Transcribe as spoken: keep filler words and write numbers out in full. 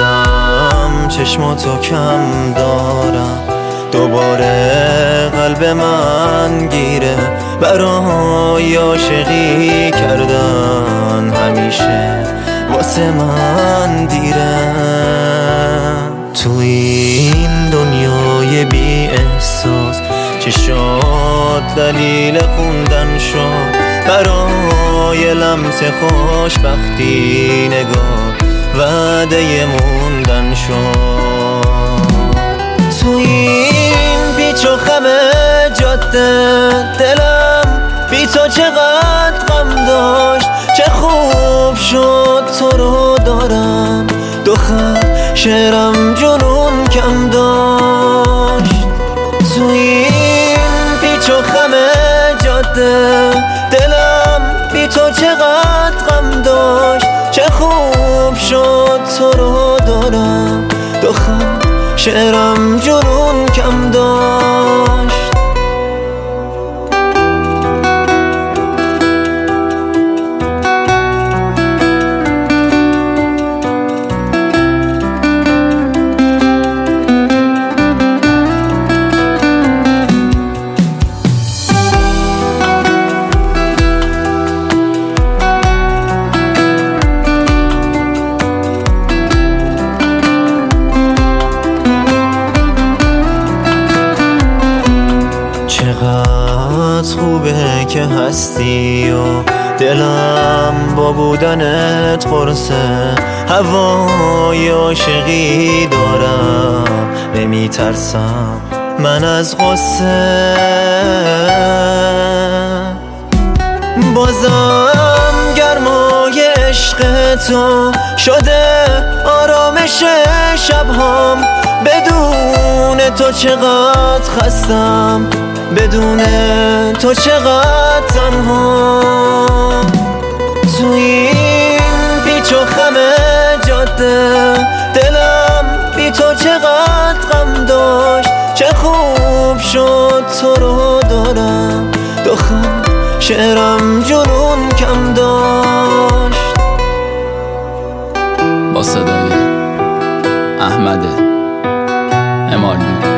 بازم چشماتو کم دارم، دوباره قلب من گیره برای عاشقی کردن، همیشه واسه من دیره. تو این دنیای بی احساس چشات دلیل خوندن شد، برای لمس خوشبختی نگاه وعده موندن شد. تو این پیچ و خم جاده دلم بی تو چقدر غم داشت، چه خوب شد تو رو دارم، دو خط شعرم جنون کم داشت. تو این پیچ و خم جاده دلم بی تو چقدر غم داشت، چه خوب شد تو رو دارم، دو خط شعرم جنون کم داشت. چقدر خوبه که هستی و دلم با بودنت قرصه، هوای عاشقی دارم نمیترسم من از غصه. بازم گرمای عشق تو شده آرامش شبهام، بدون تو چقدر خستم، بدون تو چقدر تنها. تو این پیچ و خم جاده دلم بی تو چقدر غم داشت، چه خوب شد تو رو دارم، دو خط شعرم جنون کم داشت. با صدای احمد امالو